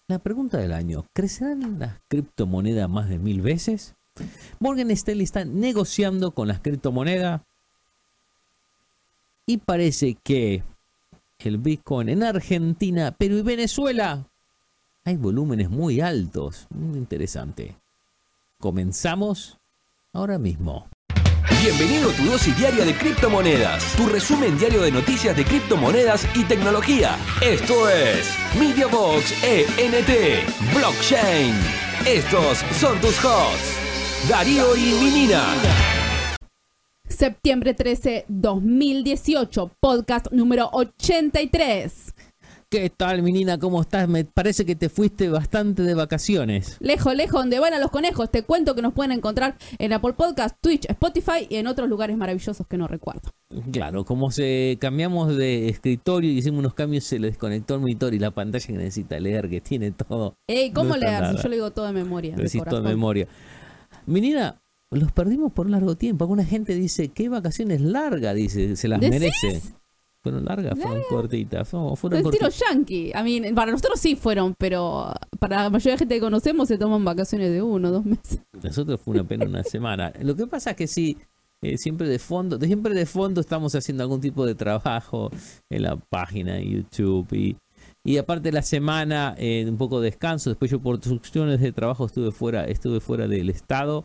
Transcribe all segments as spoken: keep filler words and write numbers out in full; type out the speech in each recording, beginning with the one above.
La pregunta del año, ¿crecerán las criptomonedas más de mil veces? Morgan Stanley está negociando con las criptomonedas y parece que el Bitcoin en Argentina, Perú y Venezuela hay volúmenes muy altos. Muy interesante. Comenzamos ahora mismo. Bienvenido a tu dosis diaria de criptomonedas, tu resumen diario de noticias de criptomonedas y tecnología. Esto es MediaBox E N T Blockchain. Estos son tus hosts, Darío y Minina. Septiembre trece, dos mil dieciocho, podcast número ochenta y tres. ¿Qué tal, Minina? ¿Cómo estás? Me parece que te fuiste bastante de vacaciones. Lejos, lejos, donde van a los conejos. Te cuento que nos pueden encontrar en Apple Podcast, Twitch, Spotify y en otros lugares maravillosos que no recuerdo. Claro, como se cambiamos de escritorio y hicimos unos cambios, se le desconectó el monitor y la pantalla que necesita leer, que tiene todo. Ey, ¿cómo no leer? nada. Si yo le digo todo de memoria. De Decís todo de corazón. memoria. Minina, los perdimos por un largo tiempo. Alguna gente dice, qué vacaciones largas, dice, se las ¿Decís? merece. Fueron largas, fueron cortitas. Fueron, fueron Estilo cortitas. yankee. A mí, para nosotros sí fueron, pero para la mayoría de gente que conocemos se toman vacaciones de uno, dos meses. Nosotros fue una pena una semana. Lo que pasa es que sí, eh, siempre de fondo, siempre de fondo estamos haciendo algún tipo de trabajo en la página de YouTube y, y aparte de la semana, eh, un poco de descanso. Después yo por cuestiones de trabajo estuve fuera, estuve fuera del estado.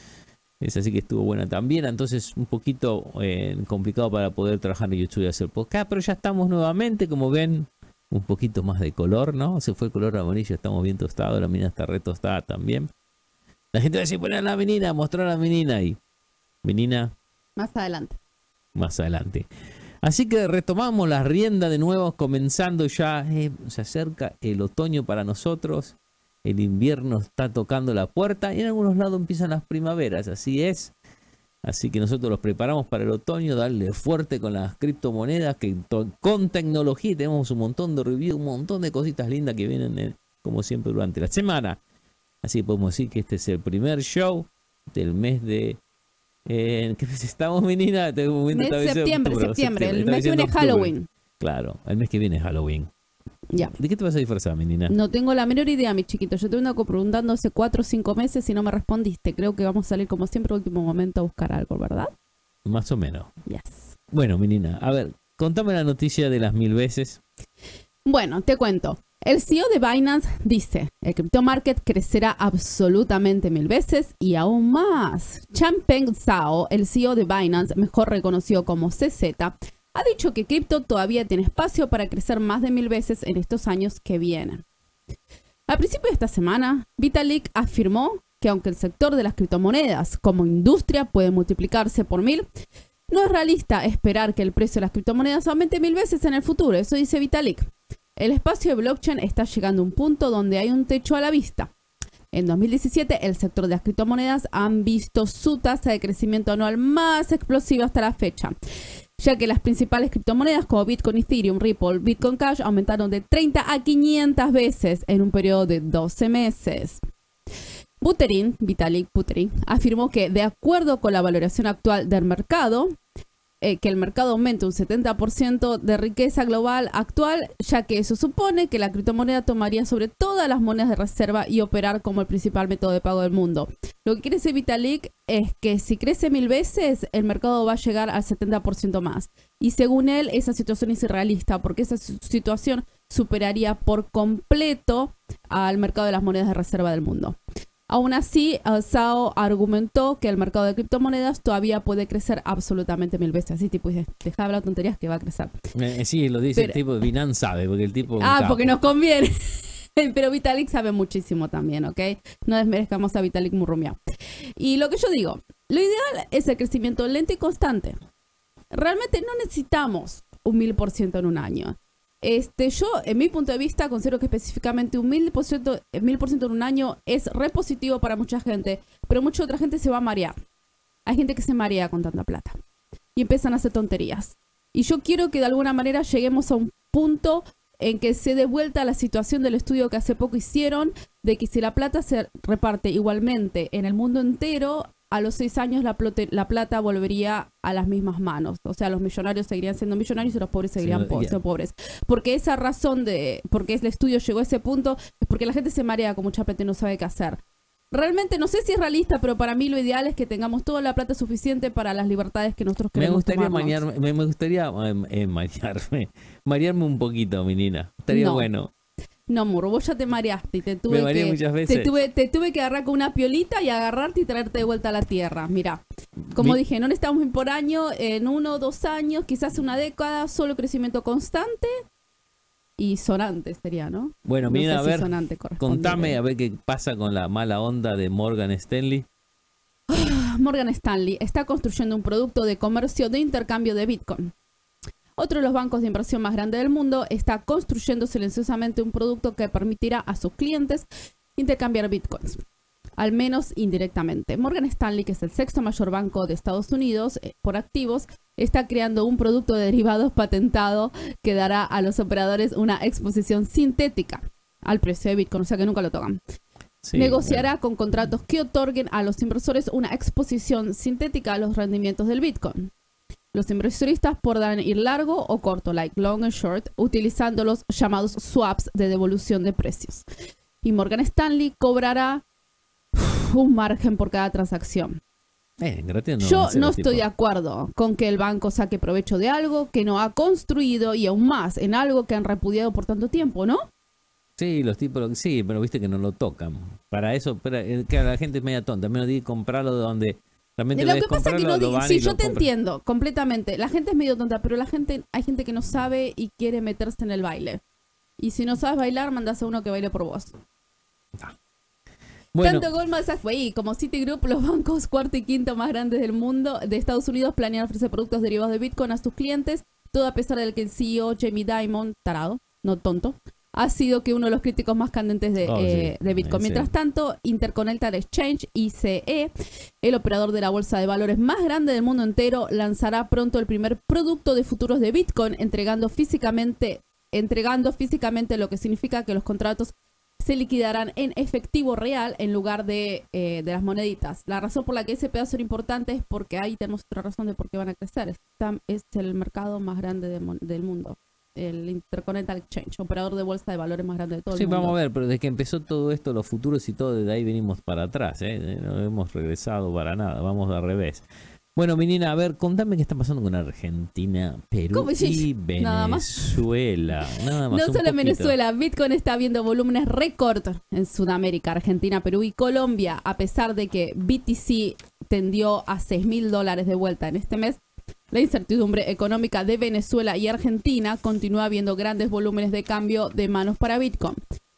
Es así que estuvo buena también. Entonces un poquito eh, complicado para poder trabajar en YouTube y hacer podcast. Pero ya estamos nuevamente, como ven, un poquito más de color, ¿no? Se fue el color amarillo, estamos bien tostados. La menina está re tostada también. La gente va a decir, poner a la menina, mostrar a la menina. Y menina, Más adelante. más adelante. Así que retomamos la rienda de nuevo, comenzando ya. Eh, se acerca el otoño para nosotros. El invierno está tocando la puerta y en algunos lados empiezan las primaveras, así es. Así que nosotros los preparamos para el otoño, darle fuerte con las criptomonedas, que to- con tecnología tenemos un montón de reviews, un montón de cositas lindas que vienen eh, como siempre durante la semana. Así que podemos decir que este es el primer show del mes de... Eh, ¿Qué mes estamos, menina? Este momento Mes estaba diciendo septiembre, octubre, septiembre. El estaba mes que viene diciendo es octubre. Halloween. Claro, el mes que viene es Halloween. Ya. ¿De qué te vas a disfrazar, menina? No tengo la menor idea, mi chiquito. Yo te vengo preguntando hace cuatro o cinco meses y no me respondiste. Creo que vamos a salir como siempre, último momento, a buscar algo, ¿verdad? Más o menos. Yes. Bueno, menina, a ver, contame la noticia de las mil veces. Bueno, te cuento. El C E O de Binance dice, el crypto market crecerá absolutamente mil veces y aún más. Changpeng Zhao, el C E O de Binance, mejor reconocido como C Z, ha dicho que cripto todavía tiene espacio para crecer más de mil veces en estos años que vienen. A principios de esta semana, Vitalik afirmó que aunque el sector de las criptomonedas como industria puede multiplicarse por mil, no es realista esperar que el precio de las criptomonedas aumente mil veces en el futuro. Eso dice Vitalik. El espacio de blockchain está llegando a un punto donde hay un techo a la vista. En dos mil diecisiete, el sector de las criptomonedas han visto su tasa de crecimiento anual más explosiva hasta la fecha, ya que las principales criptomonedas como Bitcoin, Ethereum, Ripple, Bitcoin Cash aumentaron de treinta a quinientas veces en un periodo de doce meses. Buterin, Vitalik Buterin, afirmó que de acuerdo con la valoración actual del mercado, eh, que el mercado aumente un setenta por ciento de riqueza global actual, ya que eso supone que la criptomoneda tomaría sobre todas las monedas de reserva y operar como el principal método de pago del mundo. Lo que quiere decir Vitalik es que si crece mil veces, el mercado va a llegar al setenta por ciento más. Y según él, esa situación es irrealista, porque esa situación superaría por completo al mercado de las monedas de reserva del mundo. Aún así, Zhao argumentó que el mercado de criptomonedas todavía puede crecer absolutamente mil veces. Así tipo, dice, deja de hablar tonterías que va a crecer. Eh, sí, lo dice Pero- el tipo, Binance sabe, porque el tipo... es un Ah, capo. porque nos conviene. Pero Vitalik sabe muchísimo también, ¿ok? No desmerezcamos a Vitalik Murrumiao. Y lo que yo digo, lo ideal es el crecimiento lento y constante. Realmente no necesitamos un mil por ciento en un año. Este, yo, en mi punto de vista, considero que específicamente un mil por ciento, mil por ciento en un año es re positivo para mucha gente, pero mucha otra gente se va a marear. Hay gente que se marea con tanta plata y empiezan a hacer tonterías. Y yo quiero que de alguna manera lleguemos a un punto en que se dé vuelta la situación del estudio que hace poco hicieron, de que si la plata se reparte igualmente en el mundo entero, a los seis años la, plote, la plata volvería a las mismas manos. O sea, los millonarios seguirían siendo millonarios y los pobres seguirían Sí, po- ya. siendo pobres. Porque esa razón de, porque el estudio llegó a ese punto, es porque la gente se marea con mucha plata y no sabe qué hacer. Realmente no sé si es realista, pero para mí lo ideal es que tengamos toda la plata suficiente para las libertades que nosotros Me queremos gustaría tomarnos. mañarme, me, me gustaría eh, eh, marearme, marearme un poquito, mi Nina. Estaría No. bueno. No, Murro, vos ya te mareaste y te tuve, Me mareé que, muchas veces. te, tuve, te tuve que agarrar con una piolita y agarrarte y traerte de vuelta a la tierra. Mira, como Mi- dije, no necesitamos ir por año, en uno o dos años, quizás una década, solo crecimiento constante y sonante sería, ¿no? Bueno, No mi Nina, sé a si ver, sonante corresponde. contame a ver qué pasa con la mala onda de Morgan Stanley. Morgan Stanley está construyendo un producto de comercio de intercambio de Bitcoin. Otro de los bancos de inversión más grandes del mundo está construyendo silenciosamente un producto que permitirá a sus clientes intercambiar bitcoins, al menos indirectamente. Morgan Stanley, que es el sexto mayor banco de Estados Unidos eh, por activos, está creando un producto de derivados patentado que dará a los operadores una exposición sintética al precio de Bitcoin, o sea que nunca lo tocan. Sí, Negociará bueno. con contratos que otorguen a los inversores una exposición sintética a los rendimientos del Bitcoin. Los inversionistas podrán ir largo o corto, like long and short, utilizando los llamados swaps de devolución de precios. Y Morgan Stanley cobrará uf, un margen por cada transacción. Eh, gratis no van Yo a ser no los estoy de tipos. acuerdo con que el banco saque provecho de algo que no ha construido y aún más en algo que han repudiado por tanto tiempo, ¿no? Sí, los tipos, sí, pero viste que no lo tocan. Para eso, pero, eh, que la gente es media tonta. Menos di comprarlo de donde realmente Lo debes que pasa es que comprarlo, no lo di- van sí, y yo lo te compran. entiendo completamente. La gente es medio tonta, pero la gente, hay gente que no sabe y quiere meterse en el baile. Y si no sabes bailar, mandás a uno que baile por vos. Bueno, Tanto Goldman Sachs y como Citigroup, los bancos cuarto y quinto más grandes del mundo de Estados Unidos, planean ofrecer productos derivados de Bitcoin a sus clientes, todo a pesar de que el C E O Jamie Dimon, tarado, no tonto, ha sido que uno de los críticos más candentes de, Oh, eh, sí. de Bitcoin. Sí. Mientras tanto, Intercontinental Exchange, I C E, el operador de la bolsa de valores más grande del mundo entero, lanzará pronto el primer producto de futuros de Bitcoin, entregando físicamente, entregando físicamente lo que significa que los contratos se liquidarán en efectivo real en lugar de, eh, de las moneditas. La razón por la que ese pedazo era importante es porque ahí tenemos otra razón de por qué van a crecer. Está- es el mercado más grande de mon- del mundo. El Intercontinental Exchange, operador de bolsa de valores más grande de todo sí, el mundo. vamos a ver, pero desde que empezó todo esto, los futuros y todo, desde ahí venimos para atrás, ¿eh? No hemos regresado para nada, vamos al revés. Bueno, mi Nina, a ver, contame qué está pasando con Argentina, Perú ¿Cómo? y Nada más. Venezuela. Nada más. No un solo en poquito. Venezuela, Bitcoin está viendo volúmenes récord en Sudamérica, Argentina, Perú y Colombia, a pesar de que B T C tendió a seis mil dólares de vuelta en este mes. La incertidumbre económica de Venezuela y Argentina continúa viendo grandes volúmenes de cambio de manos para Bitcoin.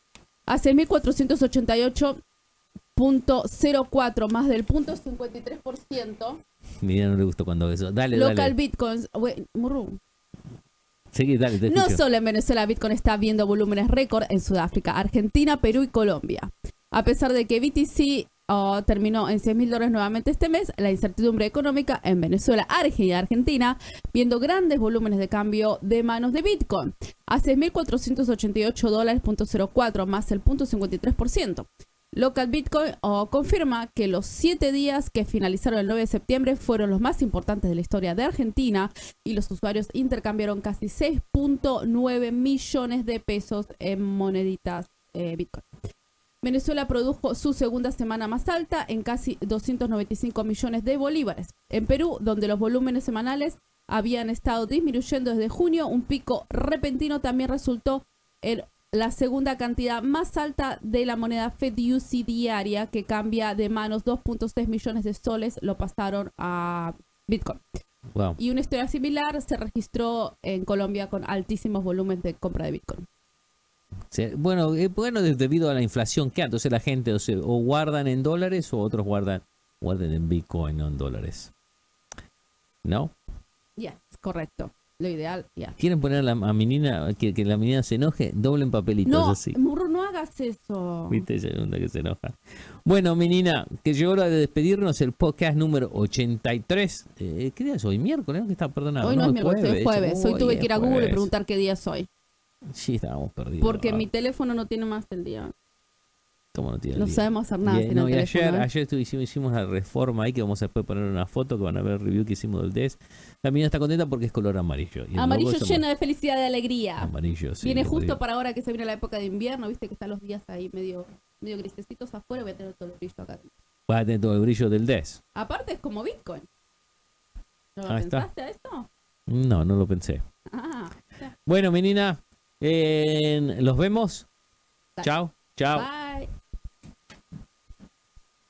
A seis mil cuatrocientos ochenta y ocho punto cero cuatro, más del punto cincuenta y tres por ciento. Mira, no le gustó cuando eso. Dale, Local dale. Bitcoins. Wait, Murru. Seguí, dale, te No escucho. solo en Venezuela, Bitcoin está viendo volúmenes récord en Sudáfrica, Argentina, Perú y Colombia. A pesar de que B T C oh, terminó en seis mil dólares nuevamente este mes, la incertidumbre económica en Venezuela, Argentina y Argentina, viendo grandes volúmenes de cambio de manos de Bitcoin, a seis mil cuatrocientos ochenta y ocho dólares punto cero cuatro, más el punto cincuenta y tres por ciento. Local Bitcoin oh, confirma que los siete días que finalizaron el nueve de septiembre fueron los más importantes de la historia de Argentina y los usuarios intercambiaron casi seis punto nueve millones de pesos en moneditas eh, Bitcoin. Venezuela produjo su segunda semana más alta en casi doscientos noventa y cinco millones de bolívares. En Perú, donde los volúmenes semanales habían estado disminuyendo desde junio, un pico repentino también resultó en la segunda cantidad más alta de la moneda F E D U C diaria, que cambia de manos dos punto seis millones de soles, lo pasaron a Bitcoin. Wow. Y una historia similar se registró en Colombia con altísimos volúmenes de compra de Bitcoin. Sí, bueno, eh, bueno, de- debido a la inflación que hay, entonces la gente o, sea, o guardan en dólares o otros guardan, guardan en Bitcoin, no en dólares. ¿No? Yes, correcto. Lo ideal, ya. ¿Quieren poner a, la, a mi Nina, que, que la menina se enoje? Doblen papelitos No, así. Murro, no hagas eso. Viste, ella es una que se enoja. Bueno, mi Nina, que llegó hora de despedirnos, el podcast número ochenta y tres. Eh, ¿Qué día es hoy? ¿Miércoles? ¿No? Que está perdonado. Hoy no, es miércoles, es jueves. Hoy Uy, tuve es que ir a Google y jueves. preguntar qué día es hoy. Sí, estábamos perdidos. Porque Ah. mi teléfono no tiene más el día. ¿Cómo no tiene No el día? sabemos hacer nada Y, sin no, el y teléfono, ayer, ¿eh? ayer estu- hicimos, hicimos la reforma ahí que vamos a después poner una foto que van a ver el review que hicimos del D E S. La mina está contenta porque es color amarillo. Y el Amarillo logo es lleno de felicidad y de alegría. amarillo, sí, Viene amarillo. justo para ahora que se viene la época de invierno, viste que están los días ahí medio, medio grisecitos afuera, voy a tener todo el brillo acá. Va a tener todo el brillo del D E S. Aparte es como Bitcoin. ¿No lo Ahí está. pensaste a esto? No, no lo pensé. Ah, ya. Bueno, menina, eh, los vemos. Dale. Chao, chao. Bye.